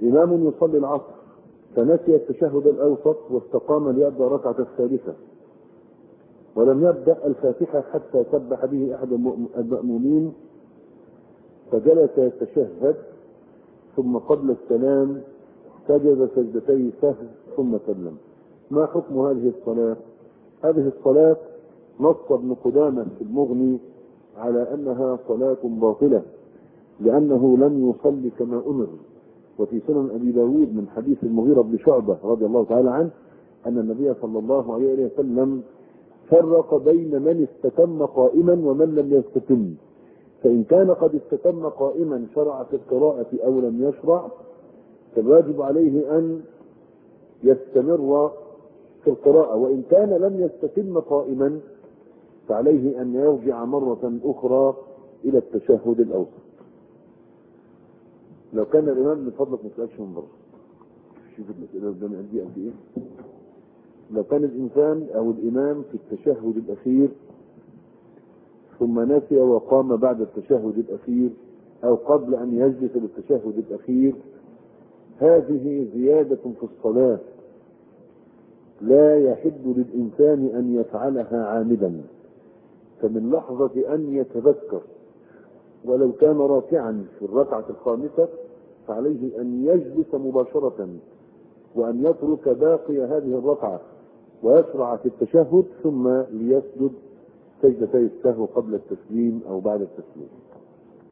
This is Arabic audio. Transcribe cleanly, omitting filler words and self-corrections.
إمام يصلي العصر فنسي التشهد الأوسط واستقام ليبدأ ركعة الثالثة ولم يبدأ الفاتحة حتى سبح به أحد المأمومين، فجلس يتشهد ثم قبل السلام سجد سجدتي سهو ثم سلم. ما حكم هذه الصلاة؟ هذه الصلاة نص ابن قدامة في المغني على أنها صلاة باطلة لأنه لم يصلي كما أمر. وفي سنن أبي داود من حديث المغيرة بن شعبة رضي الله تعالى عنه أن النبي صلى الله عليه وسلم فرق بين من استتم قائما ومن لم يستتم، فإن كان قد استتم قائما شرع في القراءة أو لم يشرع فالواجب عليه أن يستمر في القراءة، وإن كان لم يستتم قائما فعليه أن يرجع مرة أخرى إلى التشهد الأوسط. لو كان الإمام من فضلك ما تسألش من بره، شوف الأسئلة قدامي عندي قد إيه. لو كان الإنسان أو الإمام في التشهد الأخير ثم نسي وقام بعد التشهد الأخير أو قبل أن يجلس للتشهد الأخير، هذه زيادة في الصلاة لا يحل للإنسان أن يفعلها عامدا، فمن لحظة أن يتذكر ولو كان راكعا في الركعة الخامسة فعليه أن يجلس مباشرة وأن يترك باقي هذه الركعة ويشرع في التشهد ثم ليسجد سجدتي السهو قبل التسليم أو بعد التسليم.